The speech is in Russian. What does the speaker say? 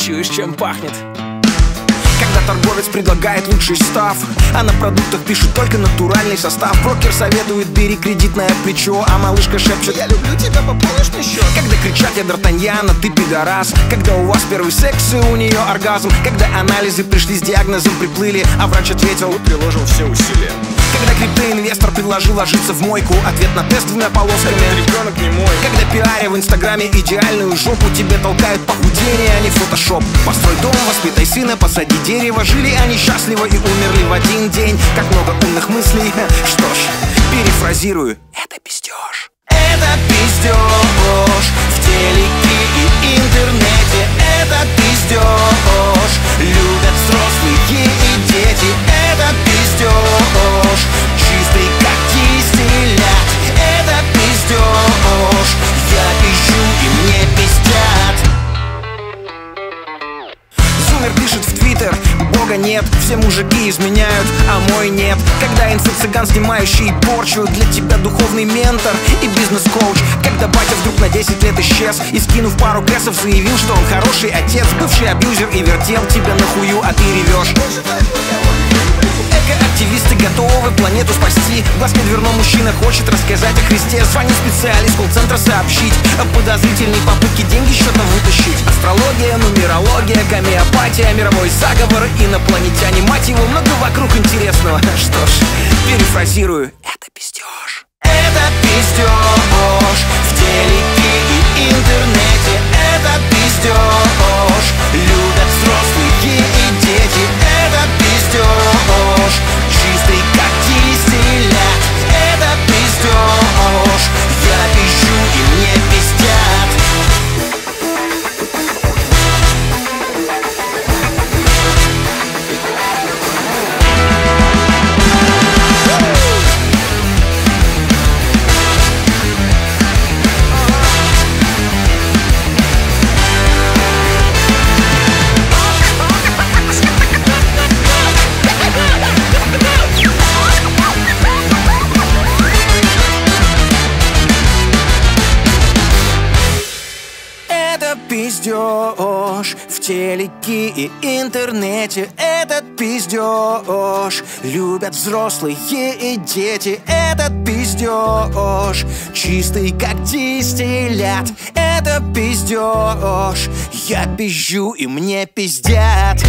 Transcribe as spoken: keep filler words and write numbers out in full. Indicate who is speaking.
Speaker 1: чуешь, чем пахнет? Когда торговец предлагает лучший став, а на продуктах пишут только натуральный состав. Брокер советует: бери кредитное плечо, а малышка шепчет: я люблю тебя, пополнишь мне счет. Когда кричат: я Д'Артаньян, а ты пидорас. Когда у вас первый секс и у нее оргазм. Когда анализы пришли с диагнозом, приплыли, а врач ответил: приложил все усилия. Когда криптоинвестор предложил ложиться в мойку, ответ на тест двумя полосками: ребенок не мой. Когда пиаря в инстаграме идеальную жопу, тебе толкают похудение, а не фотошоп. Построй дом, воспитай сына, посади дерево. Жили они счастливо и умерли в один день. Как много умных мыслей. Что ж, перефразирую: это пиздеж. Это пиздеж в телеке и интернете. Это пиздеж любят взрослые и дети. Это пиздеж чистый как дистиллят. Это пиздеж. Я пищу и мне пиздят. Зумер пишет в твиттер: Бога нет, все мужики изменяют, а мой нет. Когда инфо-цыган, снимающий порчу, для тебя духовный ментор и бизнес-коуч. Когда батя вдруг на десять лет исчез и, скинув пару кэсов, заявил, что он хороший отец. Бывший абьюзер и вертел тебя на хую, а ты ревешь. Эко-активисты готовы планету спасти. Глазка дверной мужчина хочет рассказать о Христе. Звони специалист колл-центра сообщить о подозрительной попытке деньги счета вытащить. Астрология, нумерология, гомеопатия, мировой заговор, инопланетяне, мать его, много вокруг интересного. Что ж, перефразирую: это пиздеж. Это пиздеж в телеке и интернете. Это пиздеж любят взрослые и дети. Это пиздеж чистый как дистиллят. Это пиздеж. Я пищу и мне пиздят. Пиздеж в телеке и интернете. Этот пиздеж любят взрослые и дети. Этот пиздеж чистый как дистиллят. Это пиздеж. Я пизжу и мне пиздят.